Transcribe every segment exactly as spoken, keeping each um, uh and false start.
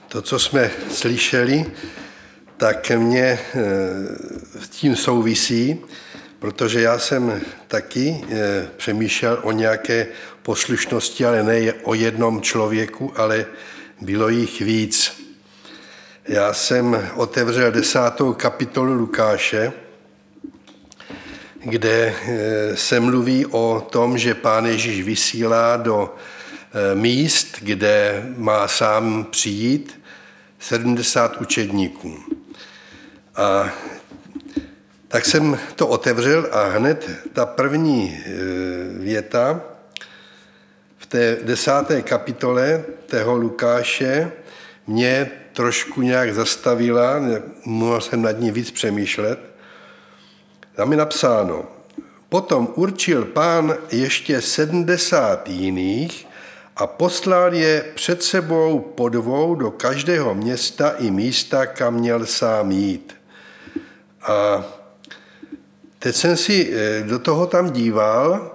To, co jsme slyšeli, tak mě s tím souvisí, protože já jsem taky přemýšlel o nějaké poslušnosti, ale ne o jednom člověku, ale bylo jich víc. Já jsem otevřel desátou kapitolu Lukáše, kde se mluví o tom, že Pán Ježíš vysílá do míst, kde má sám přijít sedmdesát učedníků. A tak jsem to otevřel a hned ta první věta v té desáté kapitole tého Lukáše mě trošku nějak zastavila, mohl jsem nad ní víc přemýšlet. Tam je napsáno: potom určil Pán ještě sedmdesát jiných a poslal je před sebou po dvou do každého města i místa, kam měl sám jít. A teď jsem si do toho tam díval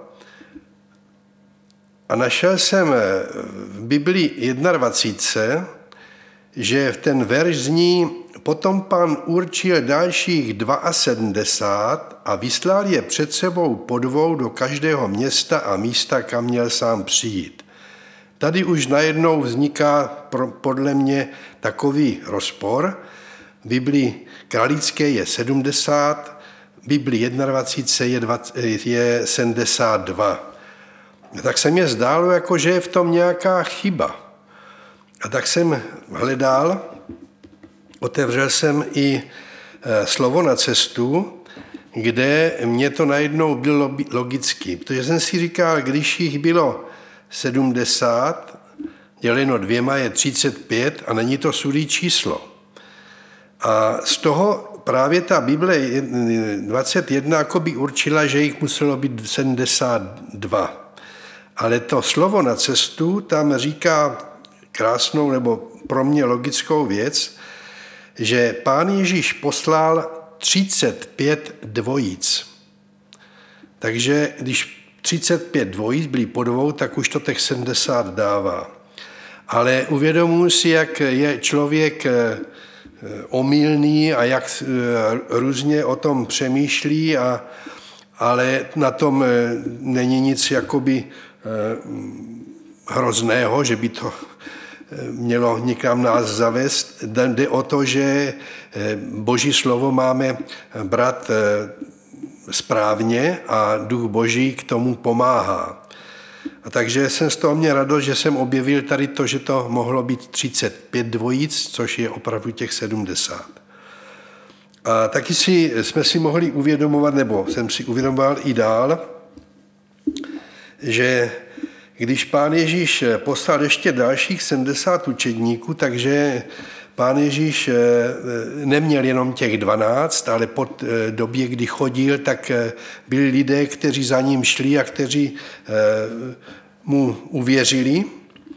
a našel jsem v Biblii dvacet jedna, že ten verš zní: potom Pán určil dalších sedmdesát dva a vyslal je před sebou po dvou do každého města a místa, kam měl sám přijít. Tady už najednou vzniká podle mě takový rozpor. V Biblii kralické je sedmdesát, v Biblii dvacet jedna je sedmdesát dva. Tak se mě zdálo, jako že je v tom nějaká chyba. A tak jsem hledal, otevřel jsem i slovo na cestu, kde mě to najednou bylo logicky. Protože jsem si říkal, když jich bylo sedmdesát, děleno dvěma je třicet pět a není to sudý číslo. A z toho právě ta Bible dvacet jedna jako by určila, že jich muselo být sedmdesát dva. Ale to slovo na cestu tam říká krásnou nebo pro mě logickou věc, že Pán Ježíš poslal třicet pět dvojic. Takže když třicet pět dvojic byly po dvou, tak už to těch sedmdesát dává. Ale uvědomuji si, jak je člověk omylný a jak různě o tom přemýšlí, a, ale na tom není nic jakoby hrozného, že by to mělo někam nás zavést. Jde o to, že Boží slovo máme brát správně a Duch Boží k tomu pomáhá. A takže jsem z toho měl radost, že jsem objevil tady to, že to mohlo být třicet pět dvojic, což je opravdu těch sedmdesát. A taky si, jsme si mohli uvědomovat, nebo jsem si uvědomoval i dál, že když Pán Ježíš poslal ještě dalších sedmdesát učedníků, takže Pán Ježíš neměl jenom těch dvanáct, ale po době, kdy chodil, tak byli lidé, kteří za ním šli a kteří mu uvěřili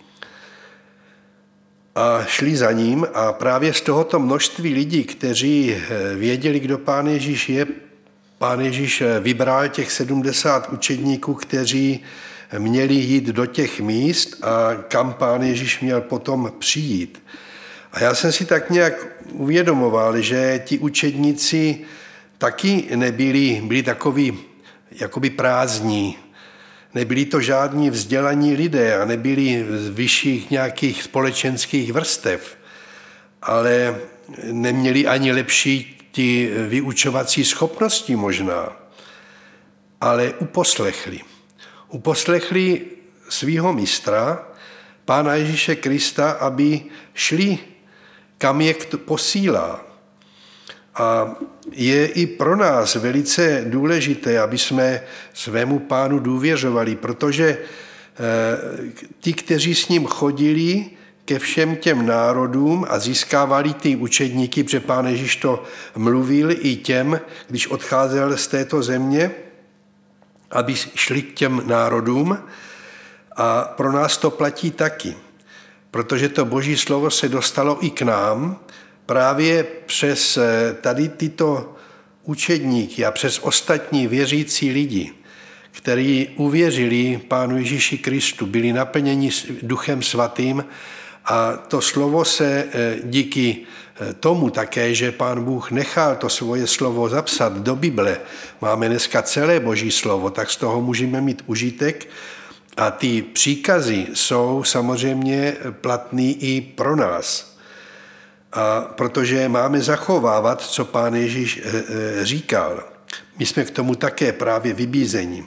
a šli za ním. A právě z tohoto množství lidí, kteří věděli, kdo Pán Ježíš je, Pán Ježíš vybral těch sedmdesát učedníků, kteří měli jít do těch míst a kam Pán Ježíš měl potom přijít. A já jsem si tak nějak uvědomoval, že ti učedníci taky nebyli, byli takoví jakoby prázdní. Nebyli to žádní vzdělaní lidé a nebyli z vyšších nějakých společenských vrstev, ale neměli ani lepší ty vyučovací schopnosti možná, ale uposlechli. Uposlechli svého mistra, Pána Ježíše Krista, aby šli, kam je posílá. A je i pro nás velice důležité, aby jsme svému Pánu důvěřovali, protože ti, kteří s ním chodili ke všem těm národům a získávali ty učedníky, protože Pán Ježíš to mluvil i těm, když odcházel z této země, aby šli k těm národům. A pro nás to platí taky, protože to Boží slovo se dostalo i k nám právě přes tady tyto učedníky a přes ostatní věřící lidi, kteří uvěřili Pánu Ježíši Kristu, byli naplněni Duchem Svatým A to slovo se díky tomu také, že Pán Bůh nechal to svoje slovo zapsat do Bible, máme dneska celé Boží slovo, tak z toho můžeme mít užitek a ty příkazy jsou samozřejmě platný i pro nás. A protože máme zachovávat, co Pán Ježíš říkal. My jsme k tomu také právě vybízeni.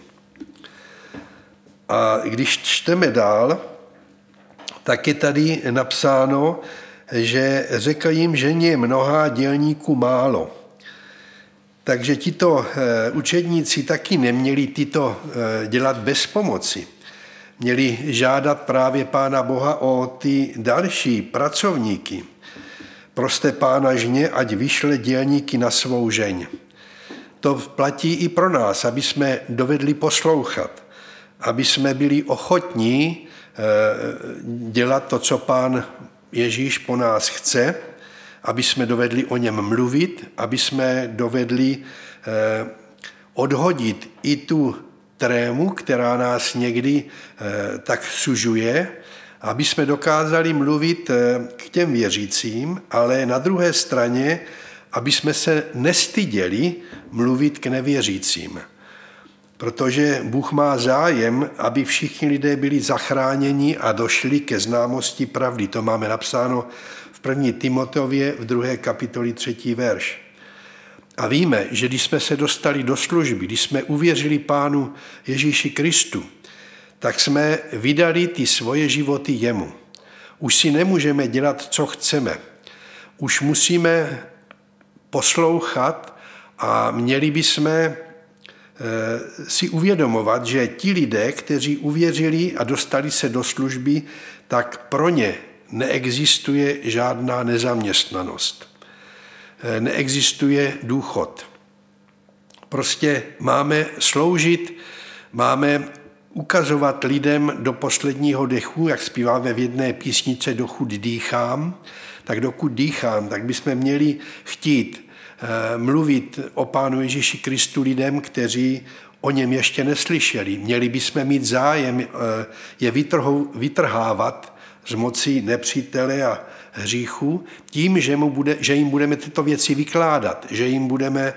A když čteme dál, tak je tady napsáno, že řekl jim, že je mnoha dělníků málo. Takže tito učedníci taky neměli tyto dělat bez pomoci. Měli žádat právě Pána Boha o ty další pracovníky. Proste Pána žně, ať vyšle dělníky na svou žeň. To platí i pro nás, aby jsme dovedli poslouchat, aby jsme byli ochotní dělat to, co Pán Ježíš po nás chce, aby jsme dovedli o něm mluvit, aby jsme dovedli odhodit i tu trému, která nás někdy tak sužuje, aby jsme dokázali mluvit k těm věřícím, ale na druhé straně, aby jsme se nestyděli mluvit k nevěřícím. Protože Bůh má zájem, aby všichni lidé byli zachráněni a došli ke známosti pravdy. To máme napsáno v první Timoteově v druhé kapitoli třetí verš. A víme, že když jsme se dostali do služby, když jsme uvěřili Pánu Ježíši Kristu, tak jsme vydali ty svoje životy jemu. Už si nemůžeme dělat, co chceme. Už musíme poslouchat a měli bychom si uvědomovat, že ti lidé, kteří uvěřili a dostali se do služby, tak pro ně neexistuje žádná nezaměstnanost. Neexistuje důchod. Prostě máme sloužit, máme ukazovat lidem do posledního dechu, jak zpíváme v jedné písnice Dokud dýchám, tak dokud dýchám, tak bychom měli chtít mluvit o Pánu Ježíši Kristu lidem, kteří o něm ještě neslyšeli. Měli bychom mít zájem je vytrhávat z moci nepřítele a hříchu tím, že, mu bude, že jim budeme tyto věci vykládat, že jim budeme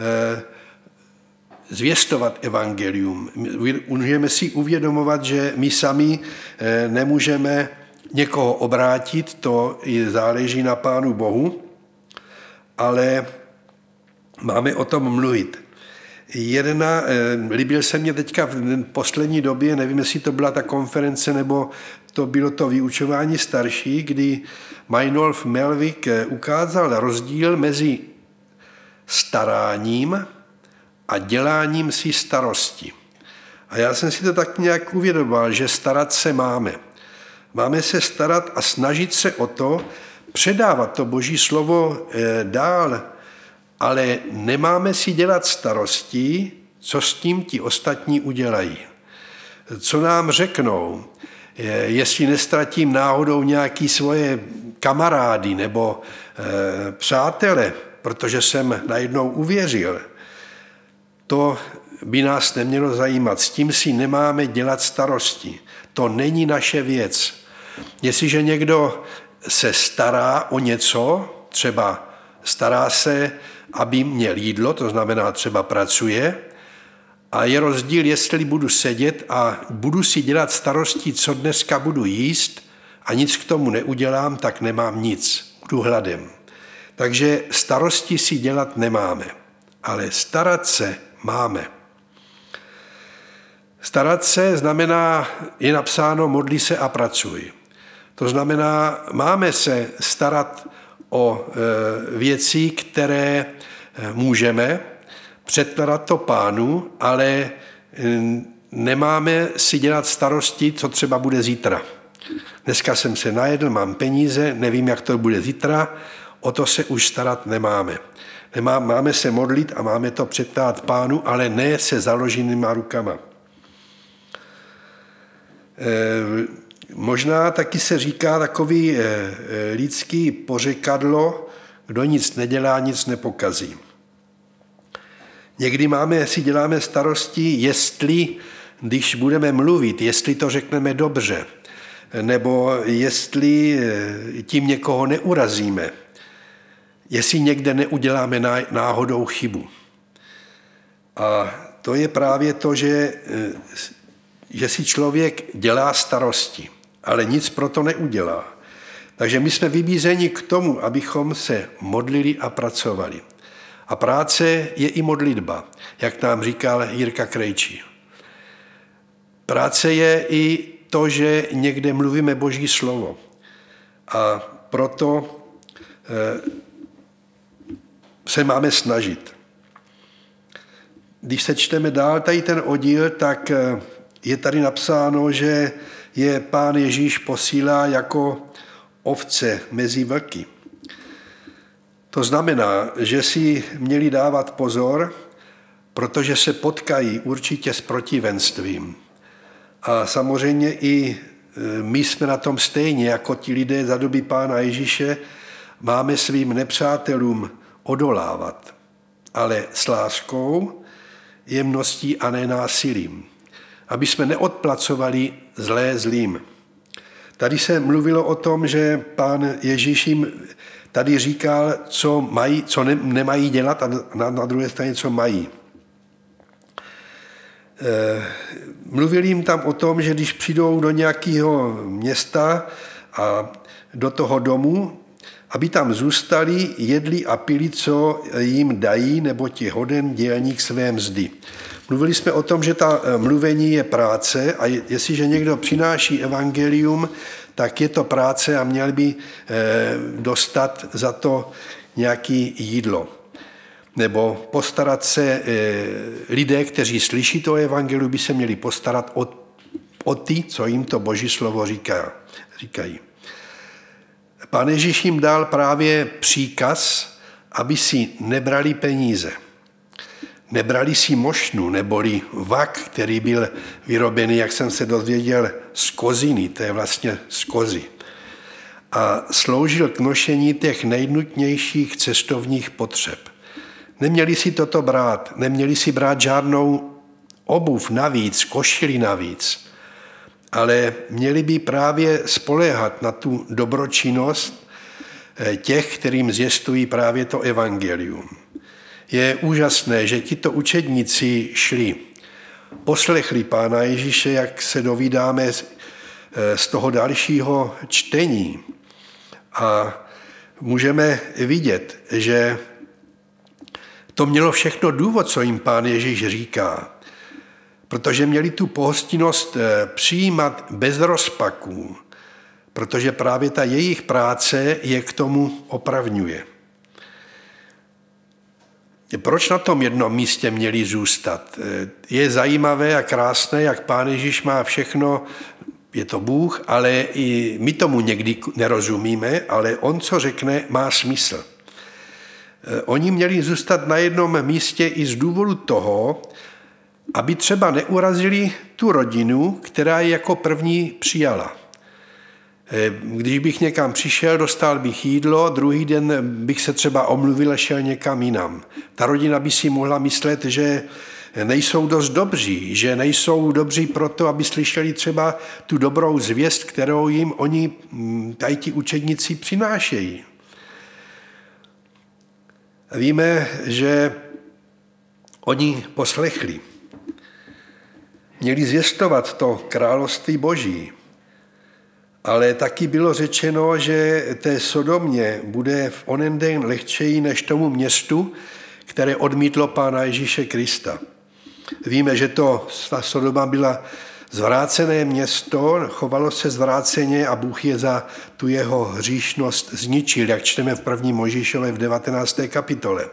zvěstovat evangelium. Můžeme si uvědomovat, že my sami nemůžeme někoho obrátit, to záleží na Pánu Bohu, ale máme o tom mluvit. Jedna, líbil se mě teďka v poslední době, nevím, jestli to byla ta konference, nebo to bylo to vyučování starší, kdy Meinolf Melvik ukázal rozdíl mezi staráním a děláním si starosti. A já jsem si to tak nějak uvědomoval, že starat se máme. Máme se starat a snažit se o to, předávat to Boží slovo dál, ale nemáme si dělat starosti, co s tím ti ostatní udělají. Co nám řeknou, jestli nestratím náhodou nějaký svoje kamarády nebo přátele, protože jsem najednou uvěřil. To by nás nemělo zajímat. S tím si nemáme dělat starosti. To není naše věc. Jestliže někdo se stará o něco, třeba stará se, aby měl jídlo, to znamená třeba pracuje, a je rozdíl, jestli budu sedět a budu si dělat starosti, co dneska budu jíst a nic k tomu neudělám, tak nemám nic, budu hladem. Takže starosti si dělat nemáme, ale starat se máme. Starat se znamená, je napsáno, modli se a pracuj. To znamená, máme se starat o věci, které můžeme, předkladat to Pánu, ale nemáme si dělat starosti, co třeba bude zítra. Dneska jsem se najedl, mám peníze, nevím, jak to bude zítra, o to se už starat nemáme. Nemá, máme se modlit a máme to předkládat Pánu, ale ne se založenýma rukama. E, možná taky se říká takový e, lidský pořekadlo, kdo nic nedělá, nic nepokazí. Někdy máme, si děláme starosti, jestli, když budeme mluvit, jestli to řekneme dobře. nebo jestli tím někoho neurazíme, jestli někde neuděláme náhodou chybu. A to je právě to, že, že si člověk dělá starosti, ale nic pro to neudělá. Takže my jsme vybízeni k tomu, abychom se modlili a pracovali. A práce je i modlitba, jak nám říkal Jirka Krejčí. Práce je i to, že někde mluvíme Boží slovo. A proto se máme snažit. Když se čteme dál tady ten oddíl, tak je tady napsáno, že je Pán Ježíš posílá jako ovce mezi vlky. To znamená, že si měli dávat pozor, protože se potkají určitě s protivenstvím. A samozřejmě i my jsme na tom stejně, jako ti lidé za doby Pána Ježíše, máme svým nepřátelům odolávat, ale s láskou, jemností a ne násilím, aby jsme neodplacovali zlé zlým. Tady se mluvilo o tom, že Pán Ježíš jim tady říkal, co, mají, co ne, nemají dělat a na, na druhé straně, co mají. E, mluvil jim tam o tom, že když přijdou do nějakého města a do toho domu, aby tam zůstali, jedli a pili, co jim dají, nebo ti hoden dělník své mzdy. Mluvili jsme o tom, že ta mluvení je práce a jestliže někdo přináší evangelium, tak je to práce a měl by dostat za to nějaké jídlo. Nebo postarat se, lidé, kteří slyší to evangelium, by se měli postarat o, o ty, co jim to Boží slovo říká, říkají. Pán Ježíš jim dal právě příkaz, aby si nebrali peníze. Nebrali si mošnu, neboli vak, který byl vyrobený, jak jsem se dozvěděl, z koziny, to je vlastně z kozy. A sloužil k nošení těch nejnutnějších cestovních potřeb. Neměli si toto brát, neměli si brát žádnou obuv navíc, košili navíc, ale měli by právě spoléhat na tu dobročinnost těch, kterým zvěstují právě to evangelium. Je úžasné, že tito učedníci šli, poslechli Pána Ježíše, jak se dovídáme z toho dalšího čtení. A můžeme vidět, že to mělo všechno důvod, co jim Pán Ježíš říká, protože měli tu pohostinnost přijímat bez rozpaků, protože právě ta jejich práce je k tomu opravňuje. Proč na tom jednom místě měli zůstat? Je zajímavé a krásné, jak Pán Ježíš má všechno, je to Bůh, ale i my tomu někdy nerozumíme, ale on, co řekne, má smysl. Oni měli zůstat na jednom místě i z důvodu toho, aby třeba neurazili tu rodinu, která je jako první přijala. Když bych někam přišel, dostal bych jídlo, druhý den bych se třeba omluvil a šel někam jinam. Ta rodina by si mohla myslet, že nejsou dost dobří, že nejsou dobří proto, aby slyšeli třeba tu dobrou zvěst, kterou jim oni, tady ti učedníci, přinášejí. Víme, že oni poslechli. Měli zvěstovat to království Boží. Ale taky bylo řečeno, že té Sodomě bude v onen den lehčeji než tomu městu, které odmítlo Pána Ježíše Krista. Víme, že to ta Sodoma byla zvrácené město, chovalo se zvráceně a Bůh je za tu jeho hříšnost zničil, jak čteme v první Mojžíšově v devatenácté kapitole.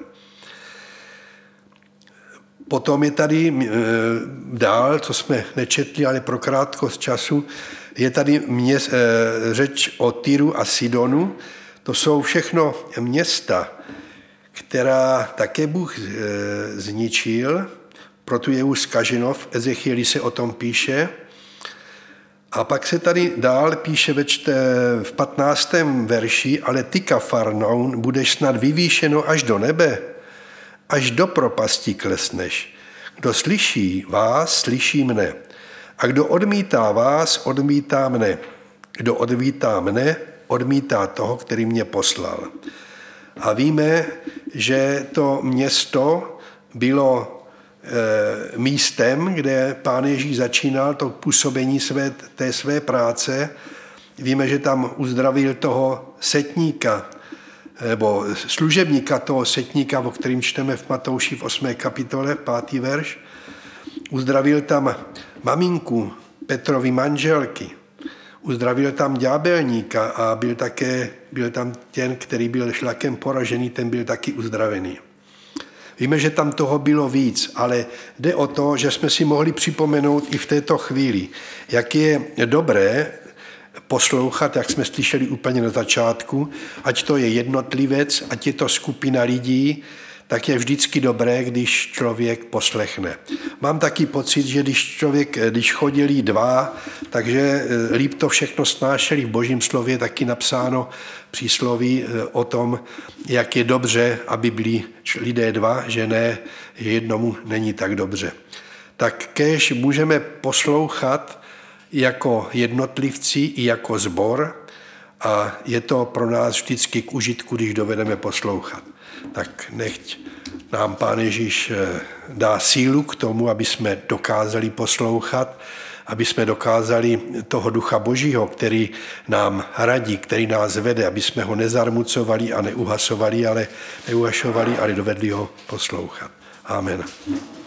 Potom je tady e, dál, co jsme nečetli, ale pro krátkost času, je tady měst, e, řeč o Tyru a Sidonu. To jsou všechno města, která také Bůh e, zničil, proto je už zkaženo, v Ezechieli se o tom píše. A pak se tady dál píše ve čte, v patnáctém verši, ale ty, Kafarnaum, budeš snad vyvýšeno až do nebe, až do propasti klesneš. Kdo slyší vás, slyší mne. A kdo odmítá vás, odmítá mne. Kdo odmítá mne, odmítá toho, který mě poslal. A víme, že to město bylo e, místem, kde Pán Ježíš začínal to působení své, té své práce. Víme, že tam uzdravil toho setníka, nebo služebníka toho setníka, o kterým čteme v Matouši v osmé kapitole, pátý verš. Uzdravil tam maminku Petrovy manželky. Uzdravil tam ďábelníka a byl, také, byl tam ten, který byl šlakem poražený, ten byl taky uzdravený. Víme, že tam toho bylo víc, ale jde o to, že jsme si mohli připomenout i v této chvíli, jak je dobré poslouchat, jak jsme slyšeli úplně na začátku, ať to je jednotlivec, ať je to skupina lidí, tak je vždycky dobré, když člověk poslechne. Mám taky pocit, že když člověk, když chodili dva, takže líp to všechno snášeli. V Božím slově taky napsáno přísloví o tom, jak je dobře, aby byli lidé dva, že ne, že jednomu není tak dobře. Tak kéž můžeme poslouchat jako jednotlivci i jako sbor a je to pro nás vždycky k užitku, když dovedeme poslouchat. Tak nechť nám Pán Ježíš dá sílu k tomu, aby jsme dokázali poslouchat, aby jsme dokázali toho Ducha Božího, který nám radí, který nás vede, aby jsme ho nezarmucovali a neuhasovali, ale neuhašovali, ale dovedli ho poslouchat. Amen.